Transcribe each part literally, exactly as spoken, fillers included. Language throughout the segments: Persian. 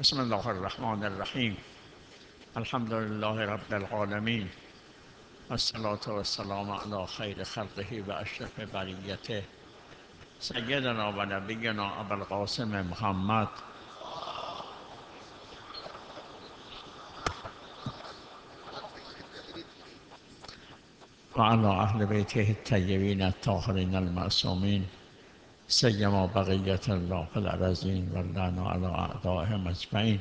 بسم الله الرحمن الرحیم. الحمد لله رب العالمین، والصلاة والسلام علی خیر خلقه و اشرف بریته سیدنا و نبینا ابوالقاسم محمد و علی اهل بیته الطیبین الطاهرین المعصومین، سیما بقیت الله فی الارضین و اللعن علی اعدائهم اجمعین.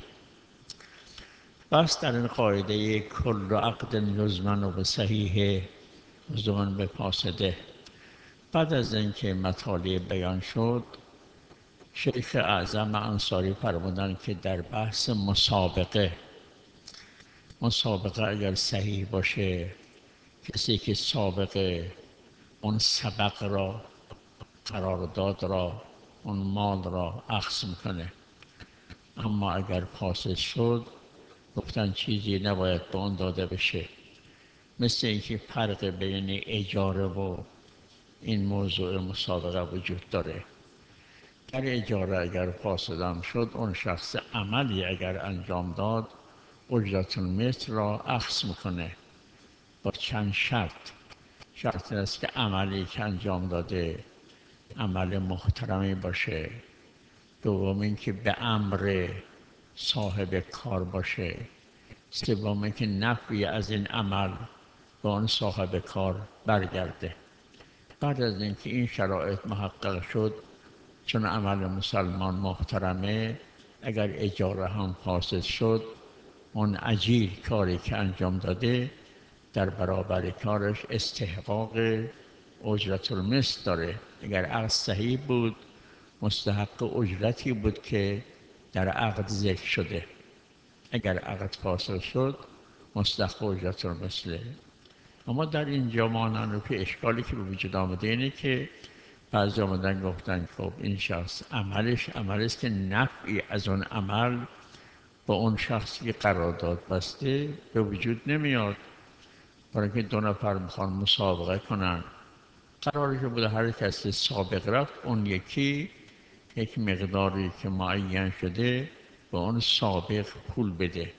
بس در این قاعده کل عقد یضمن به صحیح ضمن به فاسده، بعد از اینکه مطالب بیان شد، شیخ اعظم انصاری فرمودند که در بحث مسابقه مسابقه اگر صحیح باشه، کسی که سابقه اون سبق را، قرارداد را، اون مال را اخذ میکنه. اما اگر فاسد شد، گفتن چیزی نباید به اون داده بشه. مثل اینکه فرق بین اجاره و این موضوع مسابقه وجود داره. در اجاره اگر فاسدم شد، اون شخص عملی اگر انجام داد، اجرت المثل را اخذ میکنه با چند شرط. شرط است که عملی که انجام داده عمل محترمی باشه، دوم اینکه به امر صاحب کار باشه، سوم اینکه نفعی از این عمل به آن صاحب کار برگرده. بعد از اینکه این شرایط محقق شد، چون عمل مسلمان محترمه، اگر اجاره هم فاسد شد، اون اجیر کاری که انجام داده در برابر کارش استحقاق اجرت المثل داره. اگر عقد صحیح بود، مستحق اجرتی بود که در عقد ذکر شده. اگر عقد فاسد شد، مستحق اجرت المثله. اما در اینجا مانند که اشکالی که به وجود آمده اینه که بعضی آمدن گفتن خب این شخص عملش عملی است که نفعی از اون عمل با اون شخصی که قرارداد بسته به وجود نمیاد. برای که دو نفر میخوان مسابقه کنن، قراری که بوده هر کسی سابق رفت، اون یکی یک مقداری که معین شده به اون سابق پول بده.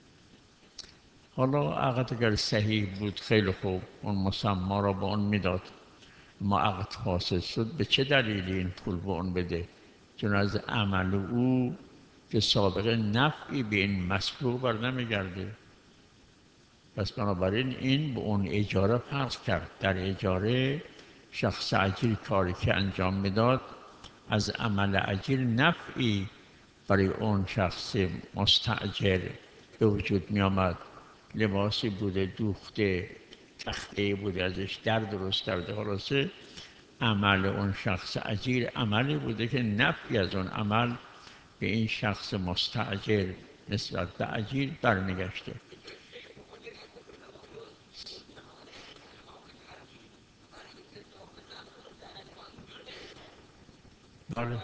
حالا عقد اگر صحیح بود خیلی خوب، اون مسما را به اون میداد. ما عقد فاسد شد، به چه دلیلی این پول به اون بده؟ چون از عمل او که سابق نفعی به این مسبوق بر نمیگرده. پس بنابراین این به اون اجاره فرق کرد. در اجاره شخص اجیر کاری که انجام میداد، از عمل اجیر نفعی برای اون شخص مستاجر به وجود می آمد. لباسی بوده دوخته، تخته بوده ازش در درست کرده، خلاصه عمل اون شخص اجیر عملی بوده که نفعی از اون عمل به این شخص مستاجر نسبت به اجیر برمیگشته. بله،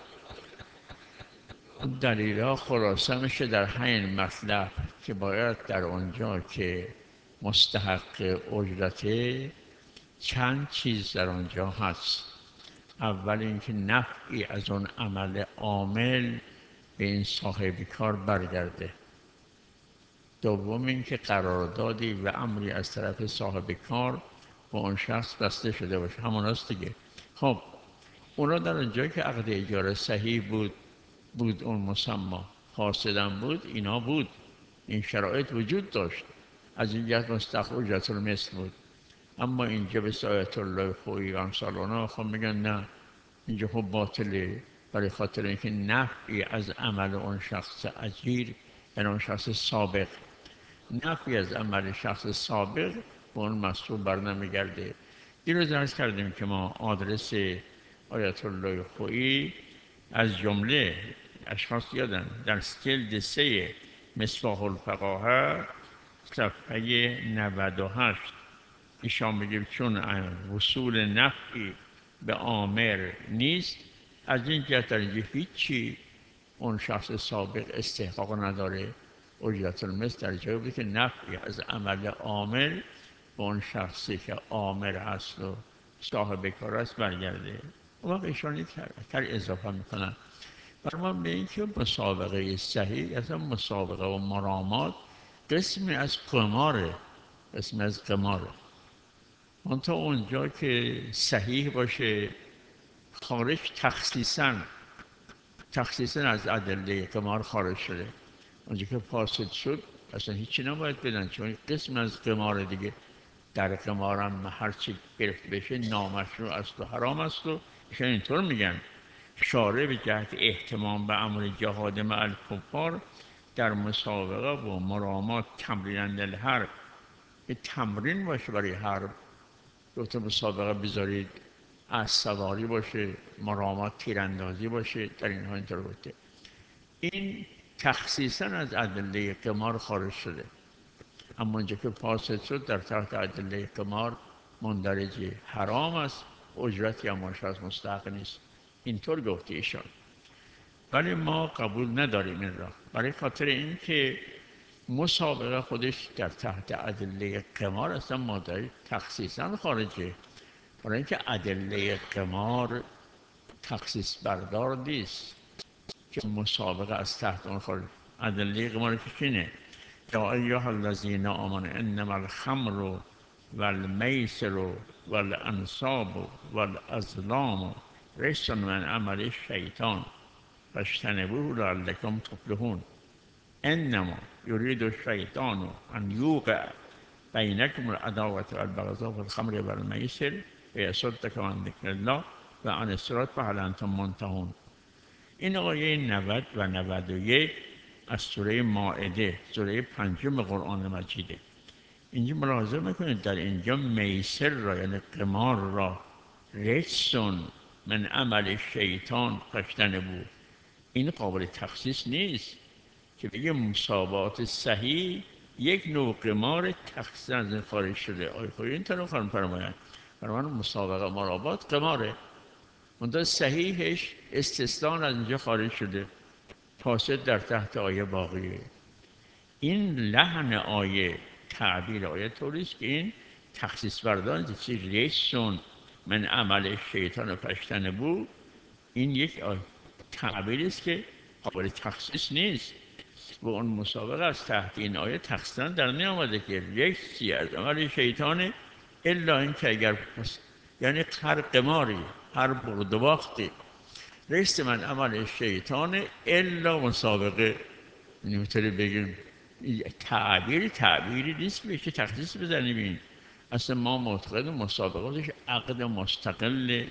دلیل ها خلاصه میشه در همین مطلب که باید در اونجا که مستحق اجرت، چند چیز در اونجا هست. اول اینکه نفعی از اون عمل عامل به این صاحب کار برگرده. دوم اینکه قراردادی و امری از طرف صاحب کار با اون شخص بسته شده باشه. همون هست دیگه. خب اونا در اونجا که عقد اجاره صحیح بود بود اون مسما، فاسدم بود، اینا بود، این شرایط وجود داشت، از این جهت مستحق اجرت المثل بود. اما اینجا به آیت الله خویی و امثال اونا خب میگن نه، اینجا خب باطله، برای خاطر اینکه نفعی از عمل اون شخص اجیر، یعنی اون شخص سابق، نفعی از عمل شخص سابق به اون مسئول بر نمیگرده. دیروز عرض کردیم که ما آدرس آیت الله خویی از جمله اشخاص یادن در جلد سه مصباح الفقاهه صفحه نود و هشت ایشان میگه چون وصول نفعی به عامر نیست، از این جهت در اینجا هیچی اون شخص سابق استحقاق نداره اجرت المثل، در جایی بود که نفعی از عمل عامل به اون شخصی که عامر هست و صاحب کار است برگرده. اون وقت ایشان کار اضافه میکنن برمان به این که مسابقه صحیح اصلا مسابقه و مرامات قسمی از قماره، قسمی از قماره. منتها اونجا که صحیح باشه، خارج تخصیصا تخصیصا از ادله قمار خارج شده. اونجا که فاسد شد اصلا هیچی نباید بدن، چون قسم از قمار دیگه. در قمار هم هر چی گرفت بشه نامشروع است و حرام است و ایشان اینطور میگن. شارع به جهت اهتمام به امر جهاد مع الکفار در مسابقه و مرامات تمرین للحرب، یه تمرین باشه برای حرب. دو تا مسابقه بذارید، از سواری باشه، مرامات تیراندازی باشه، در اینها اینطور بوده. این تخصیصا از ادله قمار خارج شده. اما اونجا که فاسد شد در تحت ادله قمار مندرج حرام است، اجرتی هم از مستحق نیست. اینطور گفته ایشان. ولی ما قبول نداریم این را، برای خاطر اینکه مسابقه خودش در تحت ادله قمار اصلا مادر تخصیصا خارجه. برای اینکه ادله قمار تخصیص بردار نیست که مسابقه از تحت اون خارج. ادله قمار که چینه؟ یا ایها الذین آمنوا انما الخمر والمیسر والانصاب والازلام رجس من عمل الشیطان فاجتنبوه لعلکم تفلحون. انما یرید الشیطان ان یوقع بینکم العداوة والبغضاء في الخمر والمیسر ویصدکم عن ذکر الله و عن الصراط فهل انتم منتهون. این آیه نود و نود و یک از سوره مائده، سوره پنجم قرآن مجیده. اینجا ملاحظه میکنید در اینجا میسر را یعنی قمار را رجسون من عمل شیطان فاجتنبوه، این قابل تخصیص نیست که بگه مسابقات صحیح یک نوع قمار تخصیص از این خارج شده. آیه خواهی این طرف خواهی فرماید برای من مسابقه مرابات قماره، منتها صحیحش استثناء از اینجا خارج شده، فاسد در تحت آیه باقیه. این لحن آیه، تعبیر آیه طوریست که این تخصیص بردان چیز ریسون من عمل شیطان و فاجتنبوه، این یک تعبیری است که قابل تخصیص نیست و اون مسابقه از تحت این آیه تخصیصا در نیامده که ریسی از عمل شیطانه، الا این که اگر یعنی هر قماری، هر برد و باختی ریس من عمل شیطانه الا مسابقه. نمیتونی بگیم تعبیری تعبیری نیست که تخصیص بزنیم. این اصلا ما معتقد مسابقاتش عقد مستقل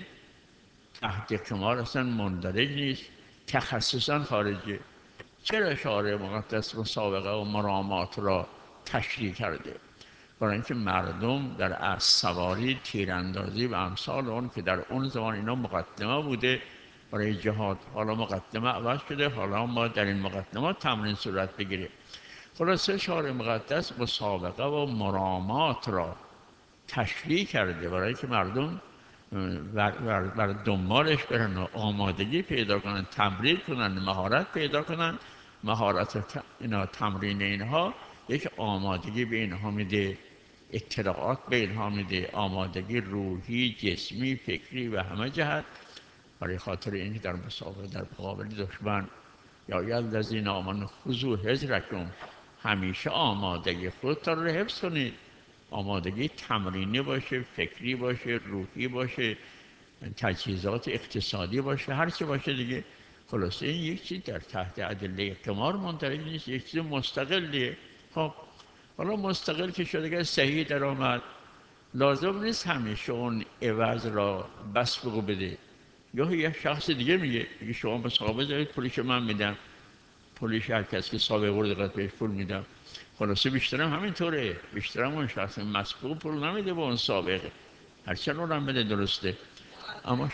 تحت قمار اصلا مندرج نیست، تخصصا خارجه. چرا شارع مقدس مسابقه و مرامات را تشریح کرده؟ برای اینکه مردم در اسب سواری، تیراندازی و امثال اون که در اون زمان اینا مقدمه بوده برای جهاد، حالا مقدمه عوض شده، حالا ما در این مقدمات تمرین صورت بگیریم. خلاصه شارع مقدس مسابقه و مرامات را تشریح کرده برای که مردم بر, بر, بر دنبالش برن و آمادگی پیدا کنن، تمرین کنن، مهارت پیدا کنن. مهارت اینا، تمرین اینها یک آمادگی به اینها میده، اطلاعات به اینها میده، آمادگی روحی، جسمی، فکری و همه جهت. برای خاطر اینکه در مسابقه در مقابل دشمن یا یلذین آمنوا خذوا حذرکم، همیشه آمادگی خودتان رو حفظ کنید. آمادگی تمرینی باشه، فکری باشه، روحی باشه، تجهیزات اقتصادی باشه، هر چی باشه دیگه. خلاصه این یک چیز در تحت ادله قمار مندرج نیست، یک چیز مستقلیه. خب حالا مستقل که شده که صحیح در آمد، لازم نیست همیشه اون عوض را بس بگو بده. یا یه شخص دیگه میگه میگه شما به صحابه دارید پولیش من میدم، پولیش هر کس که سابقه برده قد بهش پول میدم. خلاصه بیشترم همینطوره، بیشترم اون شخص مسبوق پول نمیده به اون سابقه، هرچند اونم بده درسته. اما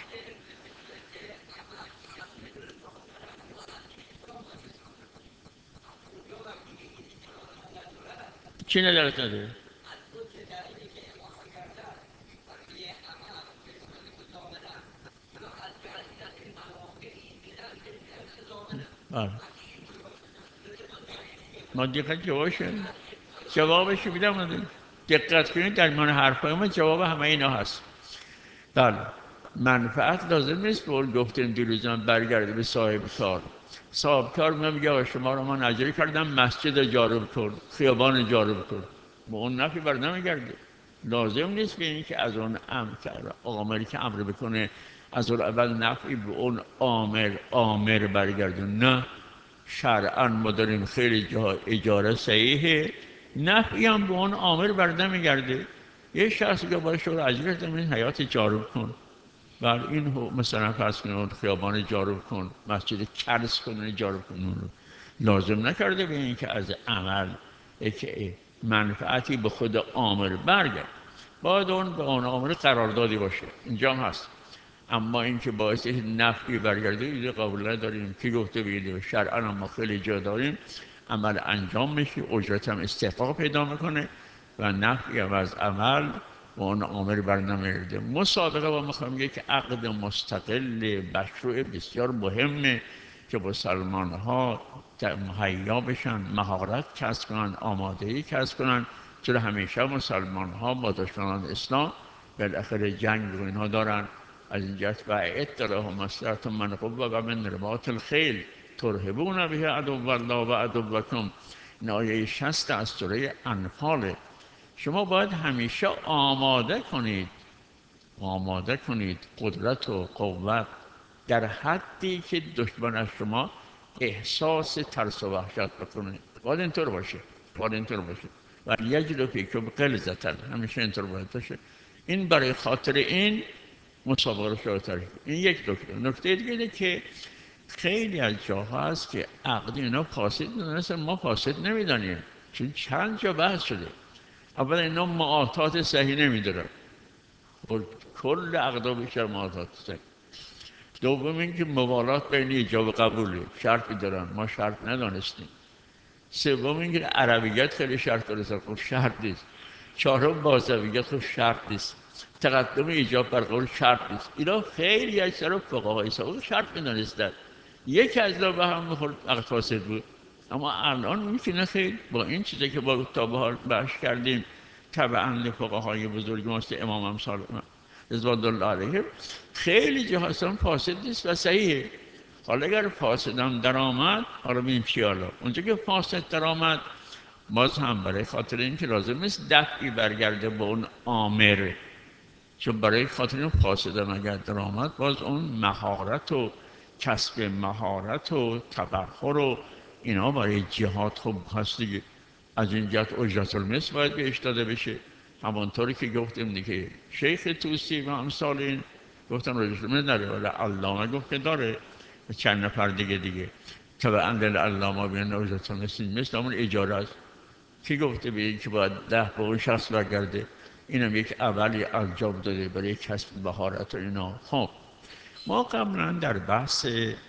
چی ندارد نداره؟ بله ما دقت جوابش جوابش میدم. دقت کنید در میان حرفای ما جواب همه اینا هست. بله منفعت لازم نیست به اون گفتیم دیروزم برگرده به صاحب کار. صاحب کار میگه آقا شما رو من اجاره کردم مسجد جارو کن، خیابان جارو کن، به اون نفعی بر نمیگرده. لازم نیست که این که از اون امر آمری که امر بکنه از اون اول نفعی به اون آمر آمر برگردون. نه، شرعا ما داریم خیلی جاها اجاره صحیحه، نفعی هم به اون آمر بر نمیگرده. یه شخصی که باید شغل اجاره کردم این حیات جارو کن، بر این مثلا فرض کنید خیابان جارو کن، مسجد کرس کن جارو کن، اون رو لازم نکرده به این که از عمل که منفعتی به خود عامل برگرد، باید اون به اون عامل قراردادی باشه. اینجا هم هست. اما اینکه باعث نفعی برگرده ایده قبول نداریم. کی گفته بگیده؟ شرعا ما خیلی جا داریم عمل انجام میشه، اجرت هم استحقاق پیدا میکنه و نفعی هم از عمل و اون عامل بر نمیرده. مسابقه با میخوام یک عقد مستقل مشروع بسیار مهمه که مسلمان ها مهیا بشن، مهارت کسب کنن، آمادگی کسب کنن، چرا همیشه مسلمان ها با دشمنان اسلام بالاخره جنگ و اینها دارن. از این جهت و اطلاع مصلحت من قوه و من رباط الخیل ترهبون به عدو الله و عدوکم. این آیه شصت از سوره انفال. شما باید همیشه آماده کنید، آماده کنید قدرت و قوت در حدی که دشمن از شما احساس ترس و وحشت بکنه. باید اینطور باشه، باید اینطور باشه. و یجلو فیکم غلظة، همیشه اینطور باید باشه. این برای خاطر این مسابقه رو شروع. این یک نکته. نکته دیگه اینه که خیلی از جاها هست که عقد اینا فاسد میدونستن، ما فاسد نمیدانیم، چون چند جا بحث شده. اولا اینا معاطات صحیح نمیدارن، کل عقدا بیشتر معاطات صحیح. دوم اینکه موالات بین ایجاب و قبوله، شرطی دارن، ما شرط ندانستیم. سوم اینکه عربیت خیلی شرط داره، خب شرط نیست. چهارم بازویت خب شرط نیست. تقدم ایجاب بر قول شرط نیست. اینا خیلی اکثر فقهای سابق شرط می‌دانستند. یک از اینا به هم می‌خورد عقد فاسد بود. اما الان می‌تونه خیلی با این چیزی که با تا به حال بحث کردیم تبعاً فقهای بزرگ مثل امام امثال رضوان الله علیهم، خیلی جاها اصلا فاسد نیست و صحیحه. حالا اگر فاسدم در آمد، حالا ببین چی، حالا اونجا که فاسد در آمد باز هم برای خاطر این که لازم نیست دفعی برگرده به اون آمر، چون برای خاطر این فاسدم اگر در آمد باز اون مهارت و کسب مهارت و تبخر و اینا برای جهاد خوب هست دیگه. از این جهت اجرت المثل باید بهش داده بشه. همانطوری که گفتیم دیگه شیخ توسی و امثال این گفتن اجرت المثل نداره، ولی علامه گفت که داره و چند نفر دیگه دیگه طبعا علامه بیان اجرت المثل مثل همون اجاره است. کی گفته به این که باید ده به اون شخص برگرده؟ اینم یک اولی انجام داده برای کسب مهارت و اینا. خب ما قبلا در بحث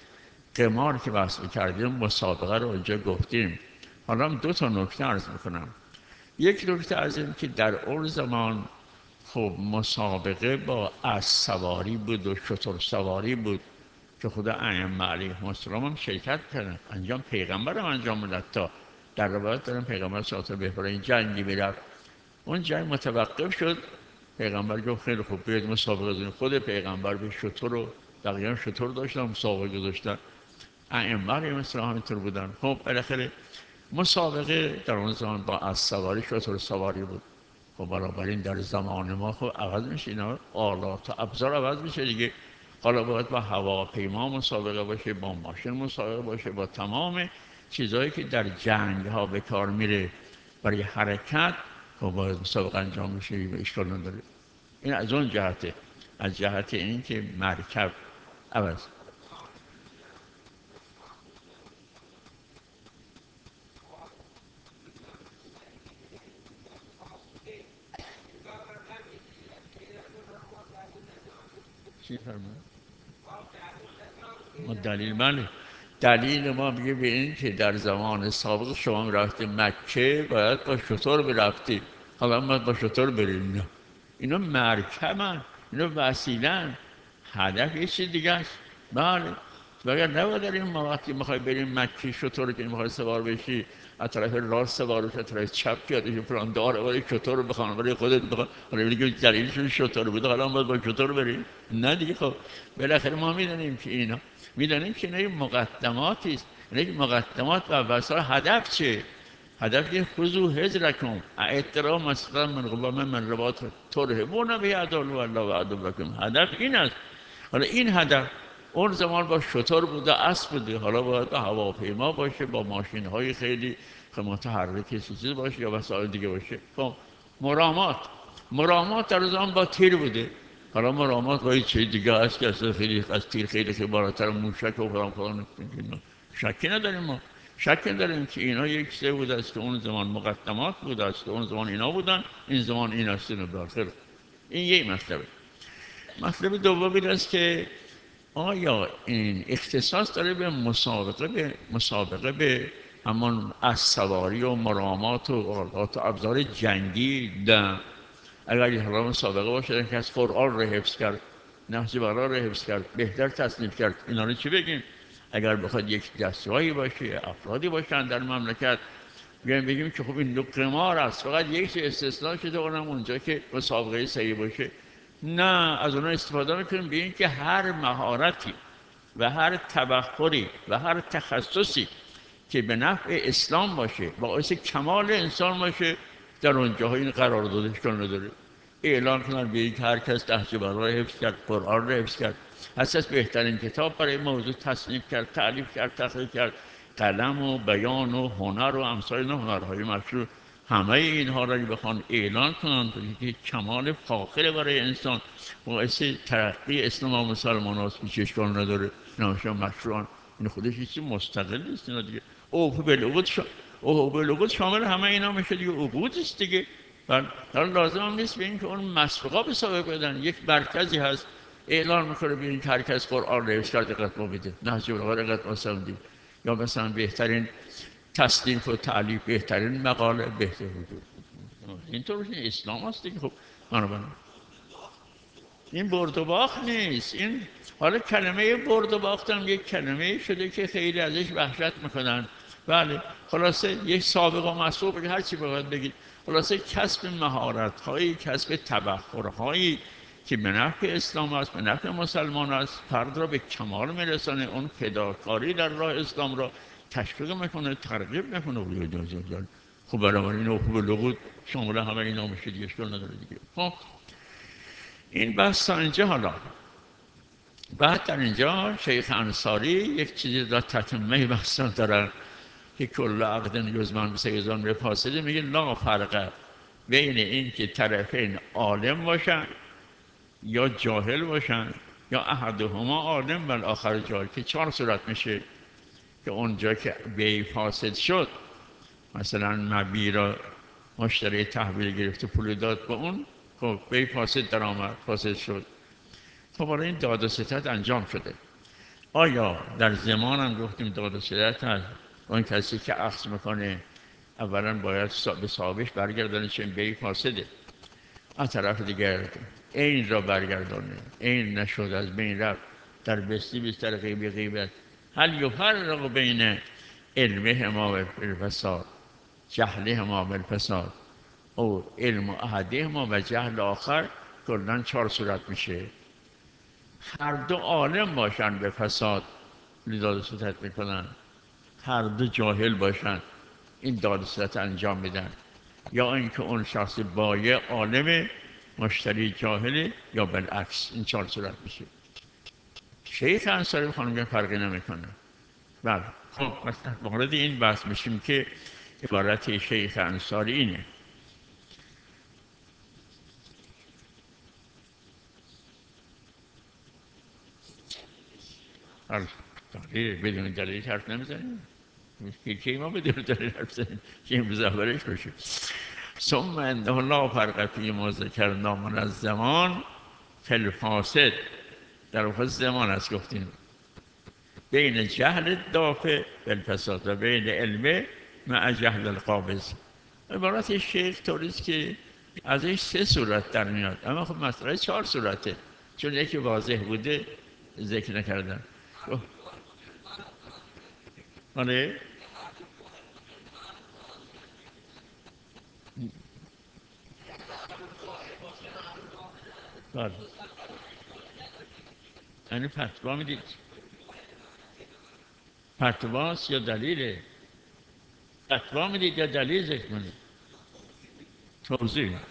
قمار که بحث کردیم مسابقه رو اونجا گفتیم. حالا دو تا نکته عرض میکنم. یک نکته از این که در اون زمان خب مسابقه با اسب سواری بود و شتر سواری بود که خدا ائمه علیهم السلام هم شرکت کردن، انجام پیغمبر هم انجام میداد. تا در روایت دارم پیغمبر صلی الله علیه و آله جنگی میرفت، اون جنگ متوقف شد، پیغمبر گفت خیلی خوب بیاید مسابقه کنیم. خود پیغمبر به شتر رو بقیه هم شتر داشتن مسابقه گذاشتن، ائمه علیهم السلام همینطور بودن. خب بالاخره مسابقه در اون زمان با اسب سواری شتر سواری بود. خب بنابراین در زمان ما خب عوض میشه، اینا آلات و ابزار عوض میشه دیگه. حالا باید با هواپیما مسابقه باشه، با ماشین مسابقه باشه، با تمام چیزهایی که در جنگ ها به کار میره برای حرکت، خب باید مسابقه انجام میشه، به اشکال نداره. این از اون جهته، از جهت این که مرکب عوض. چی فرمود؟ ما دلیل بله، دلیل ما میگه به این که در زمان سابق شما رفتی مکه باید با شطور برفتی، حالا ما با شطور بریم. اینا اینا مرکبن، اینا وسیلن، هدف یه چیز دیگه است. بله وگر نباید در این ما وقتی میخوای بریم مکی شطور که میخوای سوار بشی از طرف راست سوار بشی از طرف چپ پیاده فلان داره ولی شطور بخوان ولی خودت بخوان حالا میگه دلیلشون شطور بوده حالا باید با شطور بریم نه دیگه. خب بالاخره ما میدونیم که اینا میدونیم که اینا مقدماتی است. اینا مقدمات و وسایل هدف چه؟ هدف که خذوا هجرکم اعتراف مثلا من قبا من رباط ترهبون به عدل و الله و عدوکم. هدف این است. حالا این هدف اون زمان با شتر بوده اسب بوده حالا باید هواپیما باشه با ماشین های خیلی متحرک چیز باشه یا وسایل دیگه باشه. خب مرامات مرامات در زمان با تیر بوده حالا مرامات با چیز دیگه است که اصلا خیلی از تیر خیلی خیلی بالاتر موشک و فلان فلان شکی نداریم ما شک نداریم که اینا یک چیزی بوده است که اون زمان مقدمات بوده است که اون زمان اینا بودن این زمان این است این داخل. این یک مطلبه. مطلب دوم این است که آیا این اختصاص داره به مسابقه به مسابقه به همان اسبسواری و مرامات و آلات و ابزار جنگی نه. اگر یه حالا مسابقه باشه که از قرآن رو حفظ کرد نهج بلاغه رو حفظ کرد بهتر تصنیف کرد اینا رو چی بگیم؟ اگر بخواد یک دستگاهی باشه افرادی باشن در مملکت بیایم بگیم که خب این دو قمار است فقط یک چیز استثناء شده اونم اونجا که مسابقه صحیح باشه. نه از اونها استفاده میکنیم به این که هر مهارتی و هر تبخوری و هر تخصصی که به نفع اسلام باشه باعث کمال انسان باشه در اونجاها این قرار دادش کن نداره. اعلان کنن به که هر کس نهج بلاغه را حفظ کرد قرآن را حفظ کرد هست بهترین کتاب برای موضوع تصنیف کرد تألیف کرد تخریج کرد قلم و بیان و هنر و امثال هنرهای مشروع همه اینها را بخوان اعلان کنند که کمال فاخر برای انسان باعث ترقی اسلام و مسلمان هاست که چشکان نداره نماشان مشروعان این خودش چیزی مستقل نیست اینا دیگه. اوه بلغت شا... اوه بلغت شامل همه اینا میشه دیگه عقود است دیگه. حالا لازم هم نیست به این که اون مسبقا به سابق بدن یک مرکزی هست اعلان میکنه به این که هر کس قرآن رو حفظ کرد دقت ما بده نهج بلاغه دقت ما دید یا مثلا بهترین تصنیف و تعلیف بهترین مقاله بهتر وجود اینطور اسلام هست دیگه. خب بنابراین این برد و باخت نیست. این حالا کلمه برد و باخت هم یک کلمه شده که خیلی ازش وحشت میکنن. بله خلاصه یک سابق و مسبوق هر چی باید بگید خلاصه کسب مهارت هایی کسب تبخر هایی که به نفع اسلام است به نفع مسلمان است فرد را به کمال میرسانه اون فداکاری در راه اسلام را تشویق میکنه ترغیب میکنه. خب برای این حقوق لغود شامل همه اینا میشه دیگه اشکال نداره دیگه. خب این بحث تا اینجا. حالا بعد در اینجا شیخ انصاری یک چیزی را تتمه بحثان دارن که کل عقد یزمن به سیزان به فاسده میگه لا فرق بین این که طرفین عالم باشن یا جاهل باشن یا احدهما عالم و الاخر جاهل که چهار صورت میشه که اونجا که بیع فاسد شد مثلا مبیع را مشتری تحویل گرفته پول داد به اون خب بیع فاسد در آمد فاسد شد. خب حالا این داد و ستد انجام شده. آیا در زمان هم گفتیم داد و ستد هست اون کسی که اخذ میکنه اولا باید به صاحبش برگردانه چون بیع فاسده از طرف دیگر این را برگردانه این نشد از بین رفت در بستی بیستر غیبی غیبت هل یفرق بین علمهما و الفساد جهلهما و الفساد او علم احدهما و جهل آخر کلاً چهار صورت میشه. هر دو عالم باشن به فساد داد و ستد میکنن هر دو جاهل باشن این داد و ستد انجام میدن یا اینکه اون شخص بایع عالم مشتری جاهله یا بالعکس این چهار صورت میشه. شیخ انصاری خانم میگن فرقی نمیکنه. بله خب مثلا مورد این بحث میشیم که عبارت شیخ انصاری اینه بدون دلیل حرف نمیزنیم که ما بدون دلیل حرف زنیم که این بزرگش باشه. ثم انه لا فرق فی ما ذکرنا من از زمان فی فاسد در واقع زمان است گفتیم بین جهل دافع و الفساد و بین علم مع جهل القابض. عبارت شیخ طوریست که ازش سه صورت در میاد اما خب مسئله چهار صورته چون یکی واضح بوده ذکر نکردن. آره. بله. یعنی فتوا میدید؟ فتواست یا دلیله؟ فتوا میدید یا دلیل ذکر میدید؟ توضیح.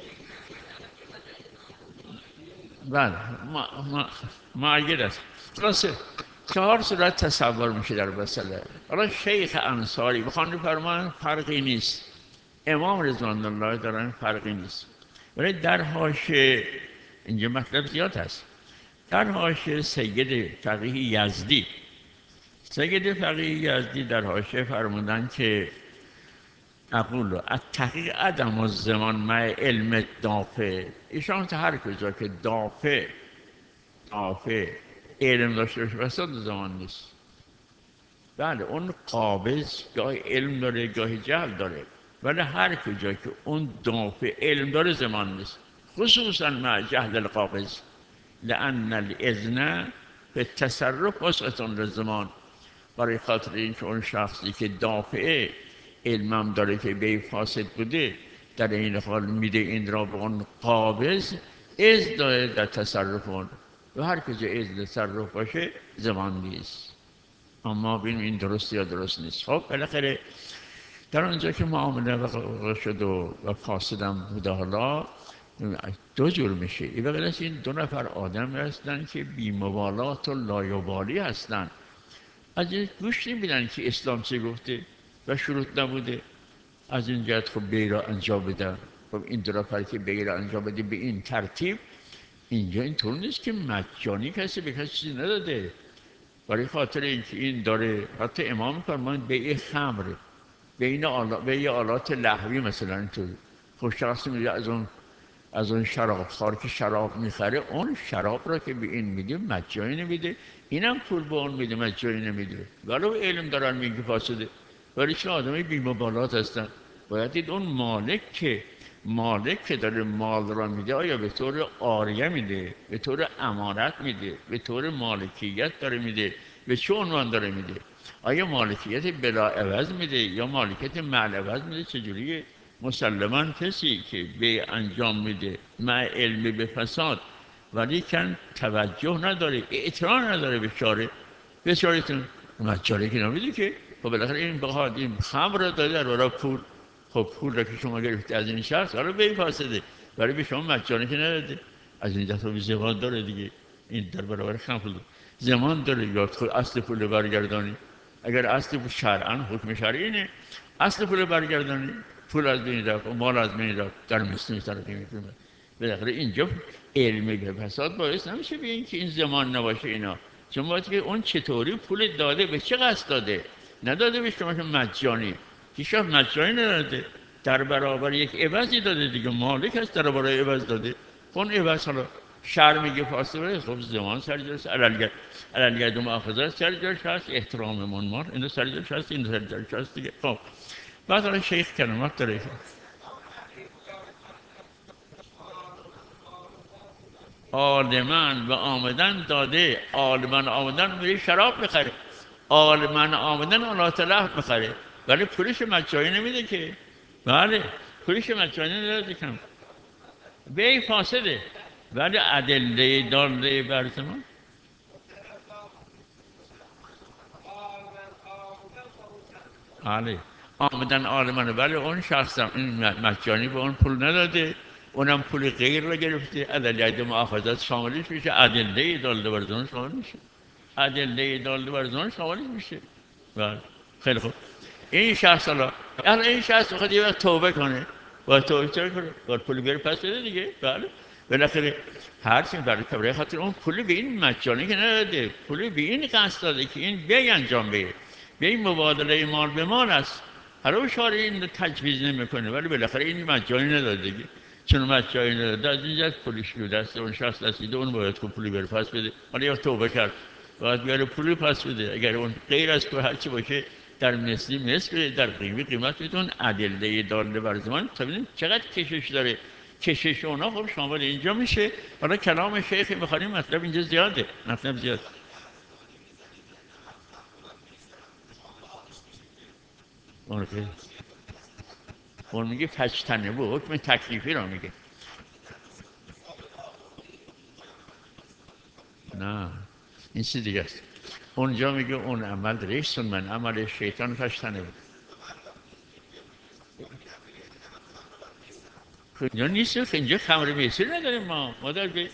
بله ما ما معید است. خلاصه چهار صورت تصور میشه در مسئله. حالا شیخ انصاری بخوان فرمان فرقی نیست، امام رضوان الله دارن فرقی نیست، ولی در حاشیه اینجا مطلب زیاد هست. در حاشیه سید فقیه یزدی سید فقیه یزدی در حاشیه فرمودن که اقول التحقیق عدم الزمان مع علم دافع. ایشان تا هر کجا که دافع دافع علم داشته باشه وسط زمان نیست. بله اون قابض گاهی علم داره گاهی جهل داره، ولی هر کجا که اون دافع علم داره زمان نیست، خصوصا مع جهل القابض، لأن الاذن به تصرف وسط للزمان. برای خاطر اینکه اون شخصی که دافعه علمم داره که به فاسد بوده، در این حال میده این را به اون قابض، از داره در تصرف اون، و هر کجا از تصرف باشه زمان نیست. اما ببینیم این درست یا درست نیست. خب بالاخره در اونجا که معامله وقع شد و, و فاسدم بوده، حالا دو جور میشه. این بقیل این دو نفر آدم هستن که بی‌مبالات و لایبالی هستن، از این گوش نمیدن که اسلام چه گفته و شروط نبوده. از این جهت خب بی را انجام بدن. خب این دو نفر که بی را انجام بده به این ترتیب، اینجا اینطور نیست که مجانی کسی به کسی چیزی نداده. برای خاطر اینکه این داره، حتی امام فرمان بیع خمر، بین آلا، بیع آلات لهوی مثلا اینطور. خب شخص میگه از اون از اون شراب خار که شراب میخره، اون شراب را که به این میده مجانی نمیده، اینم پول به اون میده مجانی نمیده، ولو علم دارن میگه فاسده. ولی چون آدمای بی‌مبالات هستن، باید دید اون مالک که مالک که داره مال را میده، آیا به طور عاریه میده، به طور امانت میده، به طور مالکیت داره میده، به چه عنوان داره میده؟ آیا مالکیت بلا عوض میده یا مالکیت مع عوض میده؟ چجوریه؟ مسلما کسی که به انجام میده مع علم به فساد، ولی کن توجه نداره، اعتراض نداره به چاره، به چارهتون مجاری که نمیده که. خب بالاخره این بخواد این خمر را داده در برای پول، خب پول را که شما گرفته از این شخص، حالا به این فاسده، ولی به شما مجانی که نداده. از این دست رو زمان داره دیگه. این در برابر خمر زمان داره. یا خود اصل پول برگردانی، اگر اصل شرعاً حکم شرعی اینه، اصل پول برگردانی، پول از بین رفت و مال از بین رفت، در مثل ترقی میکنه. بالاخره اینجا علمی به فساد باعث نمیشه به این که این زمان نباشه اینا. چون باید که اون چطوری پول داده، به چه قصد داده، نداده به شما که مجانی. هیچ وقت مجانی نداده، در برابر یک عوضی داده دیگه. مالک هست در برابر عوض داده. اون عوض حالا شر میگه فاسده، خب زمان سر جلس علالگرد علالگرد و مؤاخذه سر جلس هست، احترام منمار اینو سر جلس هست، اینو سر جلس هست دیگه. خب بعد حالا شیخ کلمات داره، عالمان و آمدن داده، عالمان آمدن میره شراب میخره، عالمان آمدن آلات لحظ میخره، ولی پولش مجانی نمیده که. بله پولش مجانی نمیده کم، به فاسده، ولی ادله داله بر زمان. بله آمدن عالمانه، ولی اون شخص هم این مجانی به اون پول نداده، اونم پول غیر رو گرفته، ادله مؤاخذات شاملش میشه، ادله داله بر زمان شامل میشه، ادله داله بر زمان شاملش میشه. بله خیلی خوب. این شخص حالا الان این شخص بخواد یه وقت توبه کنه، باید توبه چرا کنه؟ باید پول بیاره پس بده دیگه. بله بالاخره هر چی برای برای خاطر اون پول به این مجانی که نداده، پول به این قصد داده که این بیای انجام بده، به این مبادله مال به مال است. حالا شارع این تجویز نمیکنه، ولی بالاخره این مجانی نداده دیگه. چون مجانی نداده، از اینجا پولش رو دست اون شخص رسیده، اون باید که پولی بره پس بده. حالا یا توبه کرد باید بیاره پولی پس بده. اگر اون غیر از تو هر چی باشه، در مثلی مثل، در قیمت قیمت بدون، ادله داله بر زمان. تا ببینیم چقدر کشش داره. کشش اونا خب شامل اینجا میشه. حالا کلام شیخ میخوانیم، مطلب اینجا زیاده، مطلب زیاد. اون که اون میگه فجتنه بود، حکم تکلیفی رو میگه. نه این چیز دیگه است. اونجا میگه اون عمل ریس من عمل شیطان فجتنه بود. اینجا نیست که اینجا خمر میسر نداریم ما ما در بی...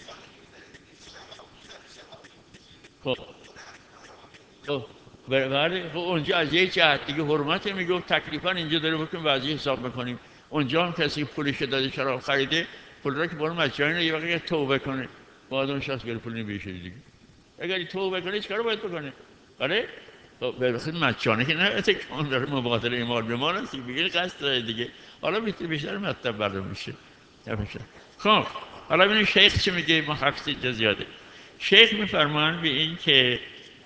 خب خب بله خب اونجا از یک جهت دیگه حرمت میگه تکلیفا اینجا داره بکنیم وضعی حساب میکنیم. اونجا هم کسی پولش داده شراب خریده پول را که برای مجانی یه وقتی توبه کنه با آدمش هست بره پول نمیشه دیگه. اگر توبه کنه چیکار باید بکنه؟ بله به خود مجانی که نه اتکان داره مبادله مال به مال هستی بگیر قصد داره دیگه. حالا بیشتر بیشتر مطلب برده میشه. خب حالا ببینید شیخ چی میگه، ما حرف اینجا زیاده. شیخ میفرمان به این که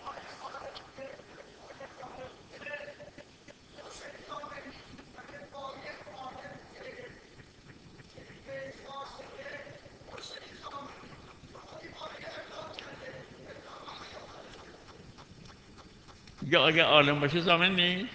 یا اگه عالم باشه زامن نیست.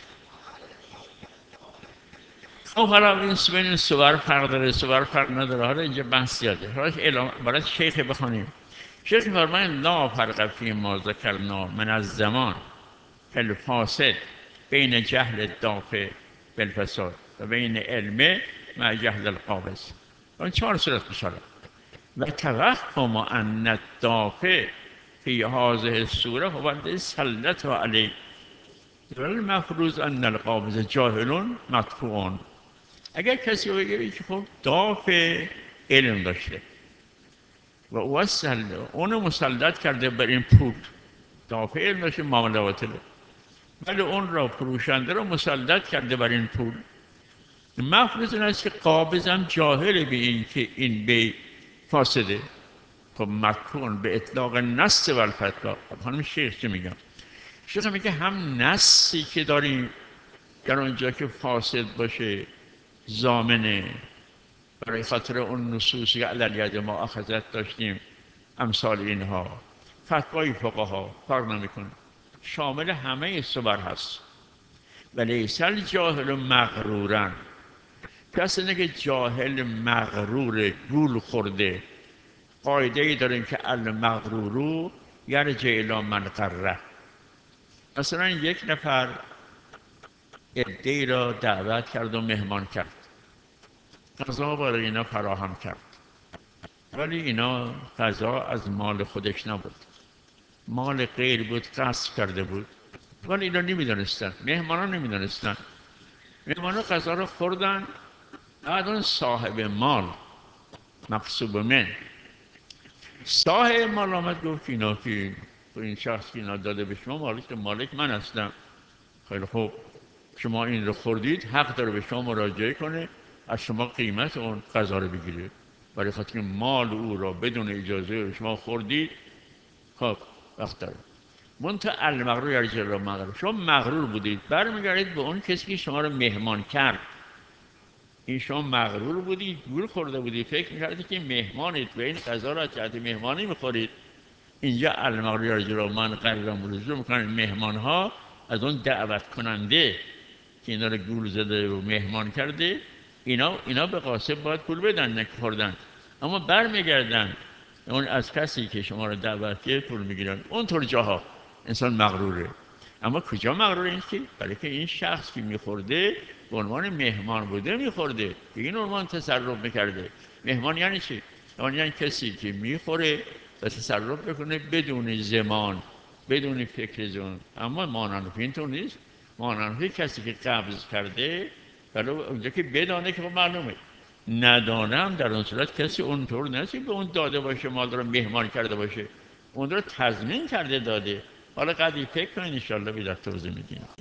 خب حالا این بین سوار فرق داره سوار فرق نداره، حالا اینجا بحث زیاده. حالا اعلام برای شیخ بخونیم. شیخ فرمان لا فرق فی ما ذکرنا من از زمان الفاسد بین جهل دافع بالفساد و بین علم مع جهل القابض. اون چهار صورت بشاره و توهم ان الدافع فی هذه الصوره هو الذی سلط علیه والمفروض ان القابض جاهل مدفوع. اگر کسی بگه که خب دافع علم داشته و او اونو مسلط کرده بر این پول، دافع علم داشته معامله باطله، ولی اون را فروشنده را مسلط کرده بر این پول. مفروض این است که قابض هم جاهل به این که این بی فاسده. خب مدفوع به اطلاق نص و الفتوا. خانم شیخ چه میگم؟ شیخ میگه هم نصی که داریم در اونجا که فاسد باشه ضامنه، برای خاطر اون نصوصی که علیه ما اخذت داشتیم امثال اینها، فتوای فقها فرق نمیکنه، شامل همه صور هست. ولی سل جاهل مغرورن، کسی که جاهل مغرور گول خورده. قاعده ای داریم که المغرورو یرجع الی من غره. مثلا یک نفر عده‌ای را دعوت کرد و مهمان کرد، غذا برای اینا فراهم کرد، ولی اینا غذا از مال خودش نبود، مال غیر بود، قصد کرده بود، ولی اینا نمیدانستن، مهمانان نمیدانستن. مهمانان غذا را خوردن، بعد اون صاحب مال مقصوب من صاحب مال آمد گفت اینا که این شخص که اینا داده به شما مالک مالک من هستم. خیلی خوب، شما این رو خوردید، حق داره به شما مراجعه کنه، از شما قیمت اون غذا رو بگیره، برای خاطر مال او را بدون اجازه شما خوردید. خب وقت داره منتها المغرور یرجع الی مغرور. شما مغرور بودید، برمیگردید به اون کسی که شما رو مهمان کرد. این شما مغرور بودید، گول خورده بودید، فکر میکردید که مهمانید و این غذا را جهت مهمانی میخورید. اینجا المغرور یرجع الی من غرر رجوع میکنن مهمان ها از اون دعوت کننده که اینا رو گول زده و مهمان کرده، اینا اینا به قاسب باید پول بدن نخوردن، اما برمیگردن اون از کسی که شما رو دعوت کرد پول میگیرن. اونطور جاها انسان مغروره. اما کجا مغرور این که برای که این شخص که میخورده به عنوان مهمان بوده میخورده، به این عنوان تصرف میکرده. مهمان یعنی چی؟ یعنی کسی که میخوره و تصرف بکنه بدون زمان، بدون فکر زمان. اما مانند اینطور نیست. مانند کسی که قبض کرده، ولی اونجا که بدانه که معلومه، ندانم در اون صورت کسی اونطور نیست به اون داده باشه، مال رو مهمان کرده باشه، اون رو تضمین کرده داده. حالا قدری فکر کنید ان شاء الله به توضیح میدیم.